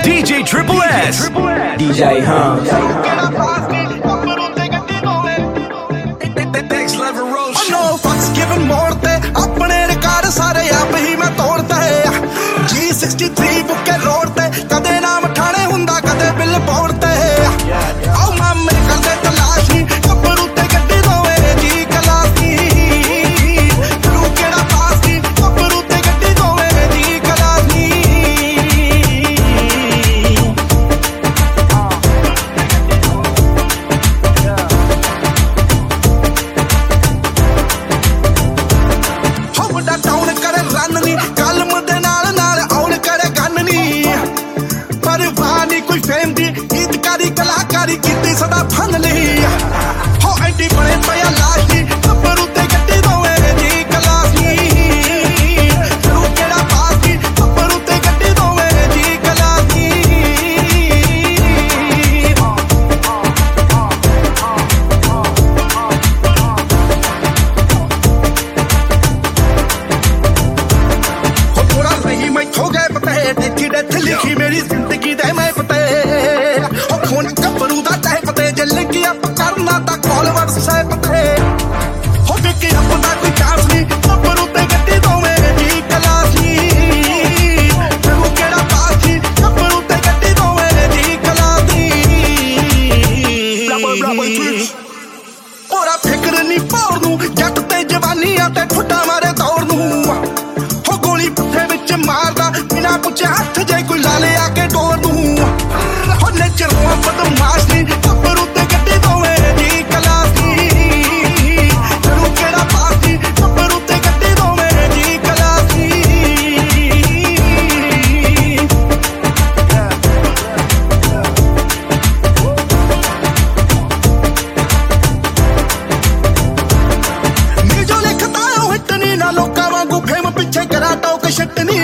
DJ Triple S. DJ Hum. Next level road shit. No fucks given more te apne record sare aap hi main todta hai. G63 bukke road te kade naam thane hunda kade bill board te. Aau mamme kade talash ni kapru te gaddi dowe ji kalasi. Ru keda paas ni kapru te gaddi dowe ji kalasi. कलाकारी की सदा fun ली हो AD बड़े पया लाशी कपरू ते गड्डी दोवे जी कलासी रू केड़ा पासी कपरू ते गड्डी दोवे जी कलासी हो थोड़ा रही मैं खो गए पते देखी डेथ लिखी मेरी जिंदगी दे मैं पते कपरू दा चाहे पते जल की अप करना ता कॉल व्हाट्सएप पे हो के अपना कोई चांस नहीं कपरू ते गड्डी दोवे जी कलासी तू केड़ा पासी कपरू ते गड्डी दोवे जी कलासी ओरा फिक्र नहीं पौड़ नू जट ते जवानी ते ठुड्डा मारे दौड़ नू हो गोली पुठे विच मारदा बिना पुछे हथ जे कोई ला ले आके डोर नू हो नेचरों बदमाश नी कपरू ते गड्डी दोवे जी कलासी तू केड़ा पासी कपरू ते गड्डी दोवे जी कलासी नी जो लिखता हो हिटनी ना लोका वांगू फेम पिछे करा टोक शटनी